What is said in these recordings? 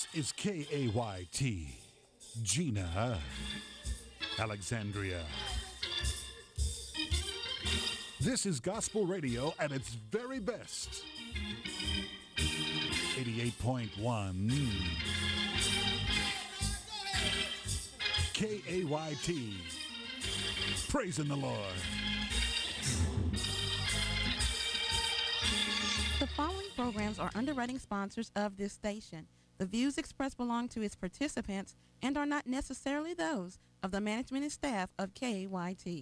is KAYT, Gina, Alexandria. This is gospel radio at its very best. 88.1 KAYT. Praising the Lord. The following programs are underwriting sponsors of this station. The views expressed belong to its participants and are not necessarily those of the management and staff of KAYT.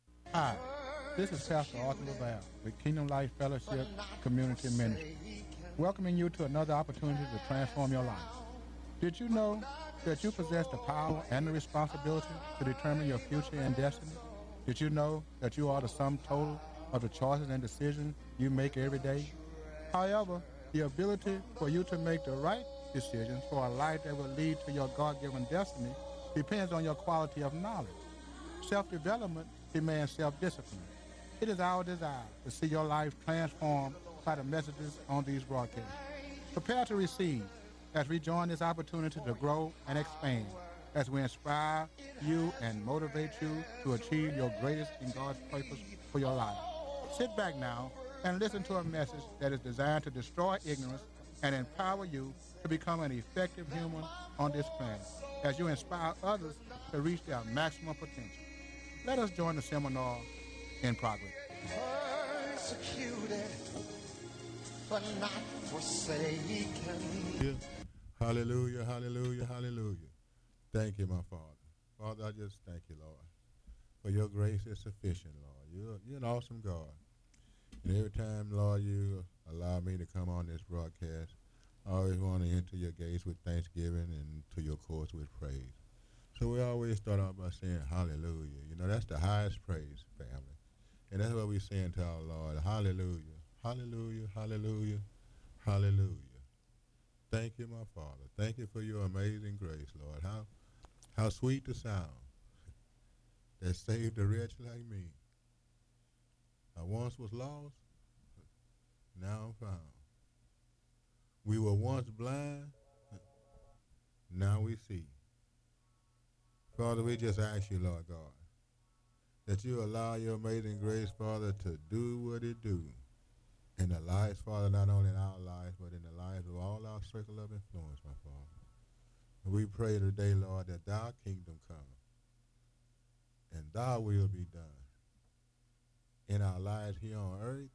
Hi, this is Pastor Arthur LaValle with Kingdom Life Fellowship Community Ministry, welcoming you to another opportunity to transform your life. Did you know that you possess the power and the responsibility to determine your future and destiny? Did you know that you are the sum total of the choices and decisions you make every day? However, the ability for you to make the right decisions for a life that will lead to your God-given destiny depends on your quality of knowledge. Self-development demands self-discipline. It is our desire to see your life transformed by the messages on these broadcasts. Prepare to receive as we join this opportunity to grow and expand, as we inspire you and motivate you to achieve your greatest in God's purpose for your life. Sit back now and listen to a message that is designed to destroy ignorance and empower you to become an effective human on this planet, as you inspire others to reach their maximum potential. Let us join the seminar in progress. Persecuted, but not forsaken. Hallelujah, hallelujah, hallelujah. Thank you, my Father. Father, I just thank you, Lord, for your grace is sufficient, Lord. You're an awesome God. And every time, Lord, you allow me to come on this broadcast, I always want to enter your gates with thanksgiving and to your courts with praise. So we always start out by saying hallelujah. You know, that's the highest praise, family. And that's what we're saying to our Lord. Hallelujah, hallelujah, hallelujah, hallelujah. Thank you, my Father. Thank you for your amazing grace, Lord. How sweet the sound that saved a wretch like me. I once was lost, now I'm found. We were once blind, now we see. Father, we just ask you, Lord God, that you allow your amazing grace, Father, to do what it do in the lives, Father, not only in our lives, but in the lives of all our circle of influence, my Father. And we pray today, Lord, that thy kingdom come and thy will be done in our lives here on earth,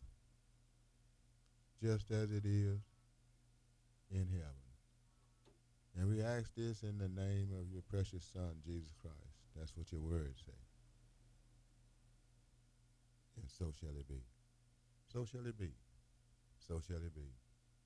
just as it is in heaven. And we ask this in the name of your precious Son, Jesus Christ. That's what your words say. And so shall it be. So shall it be. So shall it be.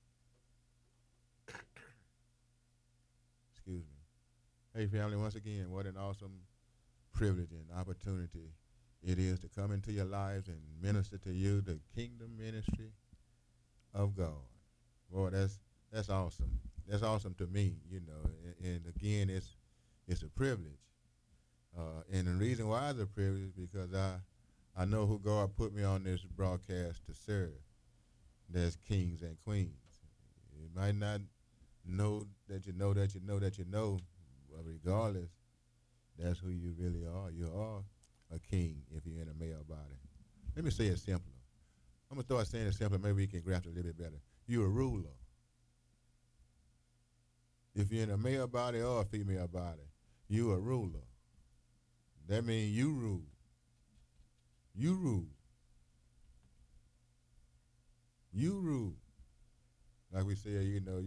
Excuse me. Hey, family, once again, what an awesome privilege and opportunity it is to come into your lives and minister to you the kingdom ministry of God. Boy, that's awesome. That's awesome to me, you know. And again, it's a privilege. And the reason why it's a privilege is because I know who God put me on this broadcast to serve. There's kings and queens. You might not know that you know that you know that you know, but regardless, that's who you really are. You are a king if you're in a male body. Let me say it simpler. I'm going to start saying it simpler. Maybe we can grasp it a little bit better. You're a ruler. If you're in a male body or a female body, you're a ruler. That means you rule. You rule. You rule. Like we say, you know,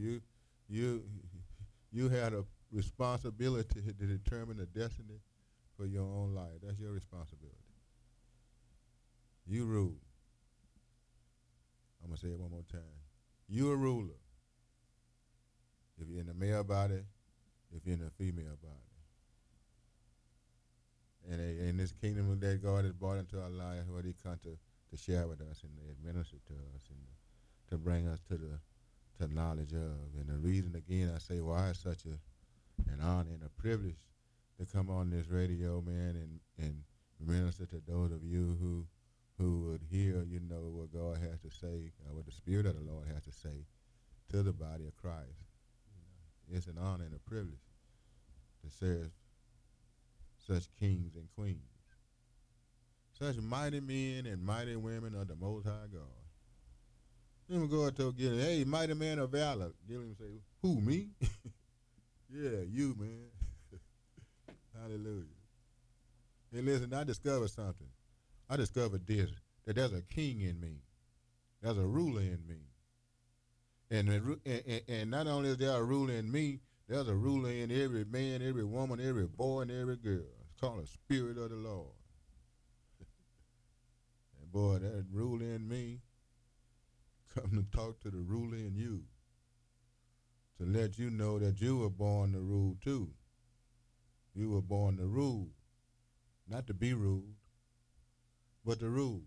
you had a responsibility to determine the destiny for your own life. That's your responsibility. You rule. I'm going to say it one more time. You're a ruler. If you're in a male body, if you're in a female body. And in this kingdom that God has brought into our life, what he come to share with us and administer to us and to bring us to knowledge of. And the reason, again, I say why it's such an honor and a privilege to come on this radio, man, and minister to those of you who would hear, you know, what God has to say, what the Spirit of the Lord has to say to the body of Christ. It's an honor and a privilege to serve such kings and queens, such mighty men and mighty women of the Most High God. Then go to Gideon, hey, mighty man of valor. Gideon say, who, me? Yeah, you, man. Hallelujah. And listen, I discovered something. I discovered this, that there's a king in me. There's a ruler in me. And not only is there a ruler in me, there's a ruler in every man, every woman, every boy, and every girl. It's called the Spirit of the Lord. And boy, that ruler in me come to talk to the ruler in you, to let you know that you were born to rule too. You were born to rule, not to be ruled, but to rule.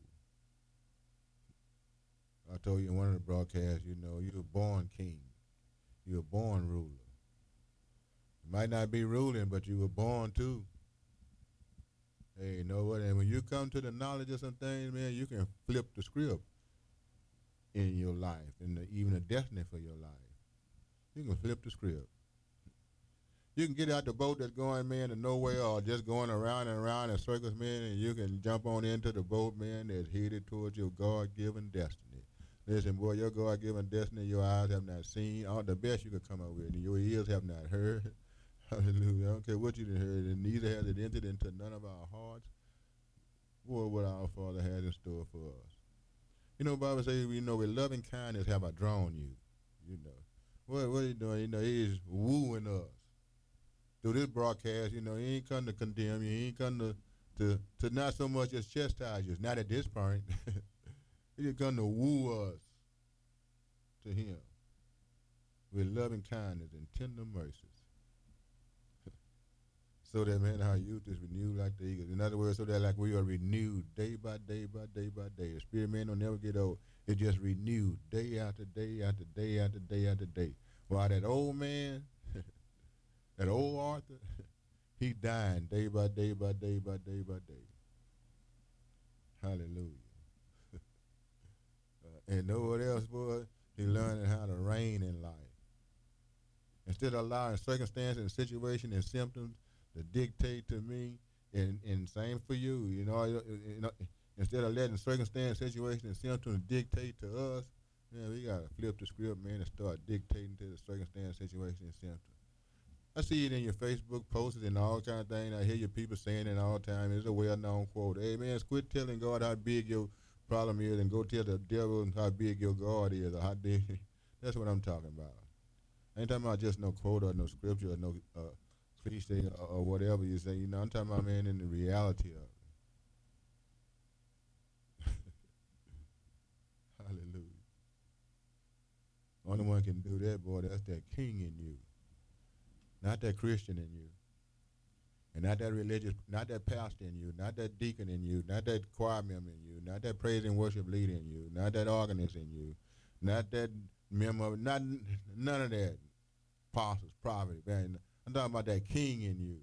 I told you in one of the broadcasts, you know, you were born king. You were born ruler. You might not be ruling, but you were born too. Hey, you know what? And when you come to the knowledge of some things, man, you can flip the script in your life, and even the destiny for your life. You can flip the script. You can get out the boat that's going, man, to nowhere, or just going around and around in circles, man, and you can jump on into the boat, man, that's headed towards your God-given destiny. Listen, boy, your God-given destiny, your eyes have not seen, all the best you could come up with, and your ears have not heard. Hallelujah. I don't care what you done heard, and neither has it entered into none of our hearts. Boy, what our Father has in store for us. You know, the Bible says, you know, with loving kindness have I drawn you, you know. What are you doing? You know, he is wooing us. Through this broadcast, you know, he ain't come to condemn you. He ain't come to not so much as chastise you. Not at this point. He just come to woo us to him with loving kindness and tender mercies. So that, man, our youth is renewed like the eagles. In other words, so that like we are renewed day by day by day by day. The spirit, man, don't never get old. It just renewed day after day after day after day after day. While that old man, that old Arthur, he dying day by day by day by day by day. Hallelujah. And know what else, boy? He learning how to reign in life. Instead of allowing circumstances and situations and symptoms to dictate to me, and same for you, you know, instead of letting circumstance, situations, and symptoms dictate to us, man, we got to flip the script, man, and start dictating to the circumstance, situation, and symptoms. I see it in your Facebook posts and all kind of things. I hear your people saying it all the time. It's a well-known quote. Hey, man, quit telling God how big your problem is and go tell the devil how big your God is or how big. That's what I'm talking about. I ain't talking about just no quote or no scripture or no cliche or whatever you say. You know, I'm talking about, man, in the reality of it. Hallelujah. Only one can do that, boy. That's that king in you. Not that Christian in you. And not that religious, not that pastor in you, not that deacon in you, not that choir member in you, not that praise and worship leader in you, not that organist in you, not that member, none of that. Apostles, prophets, man. I'm talking about that king in you.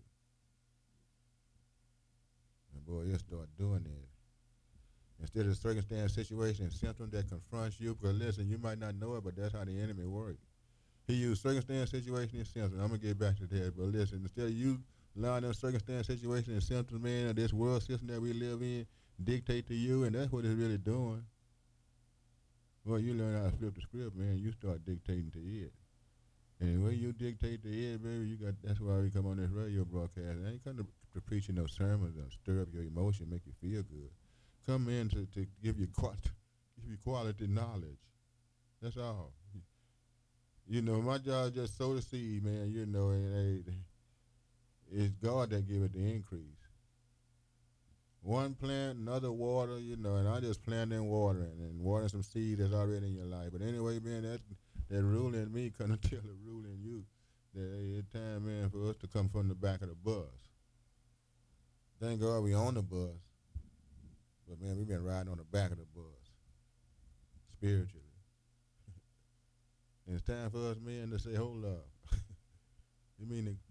And boy, you'll start doing that. Instead of circumstance, situation, and symptom that confronts you, because listen, you might not know it, but that's how the enemy works. He used circumstance, situation, and symptoms. I'm going to get back to that, but listen, instead of you allowing them circumstance, situation, and symptoms, man, of this world system that we live in, dictate to you, and that's what it's really doing. Well, you learn how to flip the script, man, you start dictating to it. And when you dictate to it, baby, that's why we come on this radio broadcast. I ain't come to preach no sermons or stir up your emotion, make you feel good. Come in to give you quality knowledge. That's all. You know, my job is just sow the seed, man, you know, and it's God that give it the increase. One plant, another water, you know, and I just plant and watering some seed that's already in your life. But anyway, man, that rule in me couldn't tell the rule in you that hey, it's time, man, for us to come from the back of the bus. Thank God we on the bus, but, man, we've been riding on the back of the bus spiritually. And it's time for us, men, to say, hold up. You mean good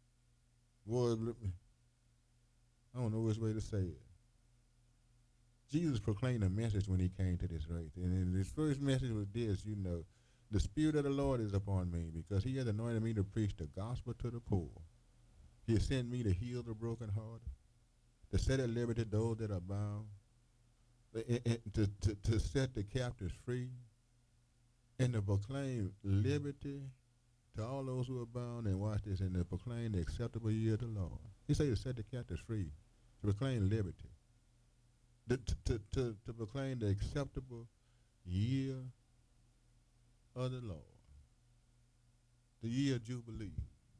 God Almighty. Boy, I don't know which way to say it. Jesus proclaimed a message when he came to this earth. And his first message was this, the Spirit of the Lord is upon me because he has anointed me to preach the gospel to the poor. He has sent me to heal the brokenhearted, to set at liberty those that are bound, to set the captives free, and to proclaim liberty to all those who are bound, and watch this, and to proclaim the acceptable year of the Lord. He said to set the captives free, to proclaim liberty, to proclaim the acceptable year of the Lord, the year of Jubilee.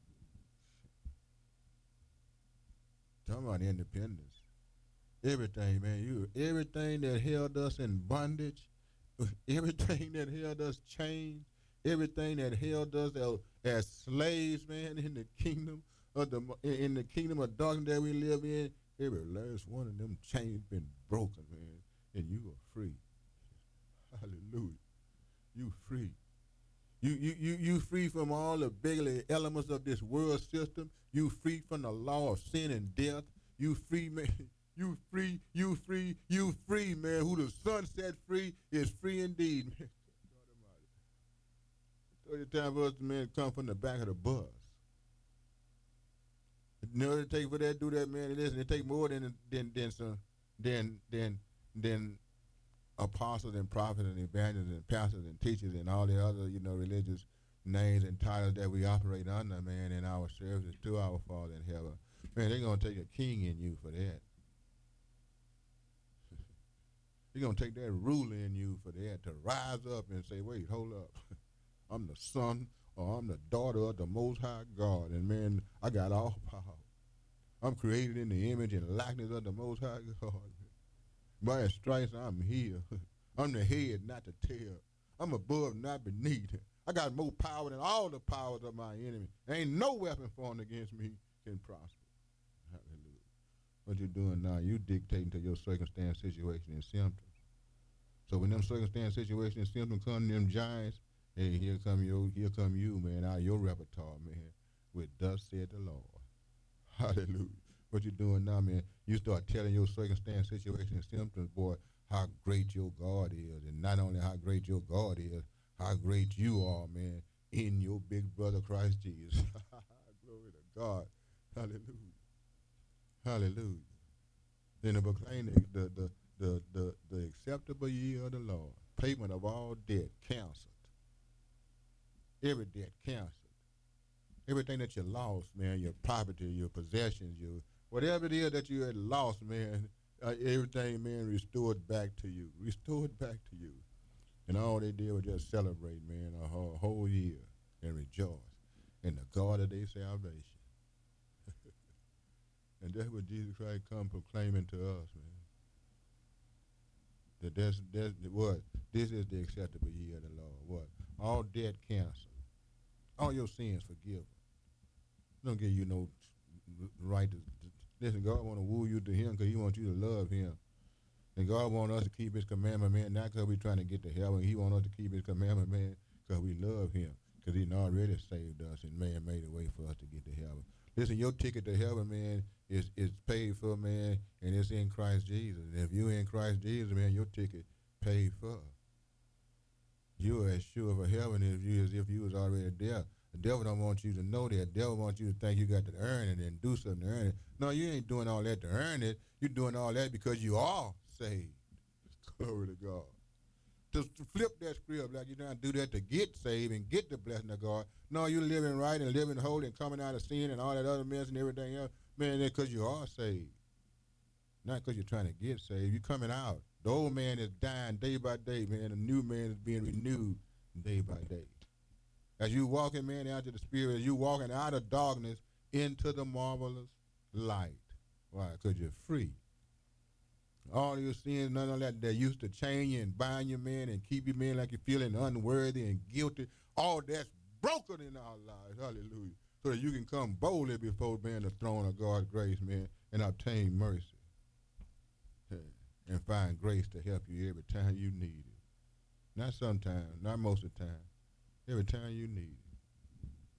Talking about independence. Everything, man. Everything that held us in bondage, everything that held us chained, everything that held us as slaves, man, in the kingdom of darkness that we live in, every last one of them chains been broken, man, and you are free. Hallelujah. You free. You free from all the beggarly elements of this world system. You free from the law of sin and death. You free, man. You free, man. Who the Son set free is free indeed, man. It's time for us, man, to come from the back of the bus. In order to take for that, do that, man. Listen, it take more than apostles and prophets and evangelists and pastors and teachers and all the other, religious names and titles that we operate under, man, in our services to our Father in heaven. Man, they're going to take a king in you for that. They're going to take that ruler in you for that, to rise up and say, wait, hold up. I'm the son or I'm the daughter of the Most High God, and, man, I got all power. I'm created in the image and likeness of the Most High God. By his stripes, I'm healed. I'm the head, not the tail. I'm above, not beneath. I got more power than all the powers of my enemy. Ain't no weapon formed against me can prosper. Hallelujah. What you doing now? You dictating to your circumstance, situation, and symptoms. So when them circumstance, situation, and symptoms come, them giants, hey, here come you, man, out of your repertoire, man, with thus said the Lord. Hallelujah. What you doing now, man? You start telling your circumstance, situation, and symptoms, boy, how great your God is. And not only how great your God is, how great you are, man, in your big brother Christ Jesus. Glory to God. Hallelujah. Hallelujah. Then to proclaim the acceptable year of the Lord, payment of all debt canceled. Every debt canceled. Everything that you lost, man, your property, your possessions, whatever it is that you had lost, man, everything, man, restored back to you. Restored back to you. And all they did was just celebrate, man, a whole year and rejoice in the God of their salvation. And that's what Jesus Christ come proclaiming to us, man. That this is the acceptable year of the Lord. What? All debt canceled. All your sins forgiven. Don't give you no right to listen. God want to woo you to him because he wants you to love him. And God want us to keep his commandment, man, not because we're trying to get to heaven. He want us to keep his commandment, man, because we love him. Because he already saved us and, man, made a way for us to get to heaven. Listen, your ticket to heaven, man, is paid for, man, and it's in Christ Jesus. And if you're in Christ Jesus, man, your ticket paid for. You're as sure for heaven as if you was already there. The devil don't want you to know that. The devil wants you to think you got to earn it and do something to earn it. No, you ain't doing all that to earn it. You're doing all that because you are saved. Glory to God. To flip that script like you're trying to do that to get saved and get the blessing of God. No, you're living right and living holy and coming out of sin and all that other mess and everything else. Man, that's because you are saved. Not because you're trying to get saved. You're coming out. The old man is dying day by day, man. The new man is being renewed day by day. As you walking, man, out to the Spirit, as you walking out of darkness into the marvelous light. Why? Because you're free. All your sins, none of that used to chain you and bind you, man, and keep you, man, like you're feeling unworthy and guilty. All that's broken in our lives. Hallelujah. So that you can come boldly before, man, the throne of God's grace, man, and obtain mercy. And find grace to help you every time you need it. Not sometimes, not most of the time. Every time you need it.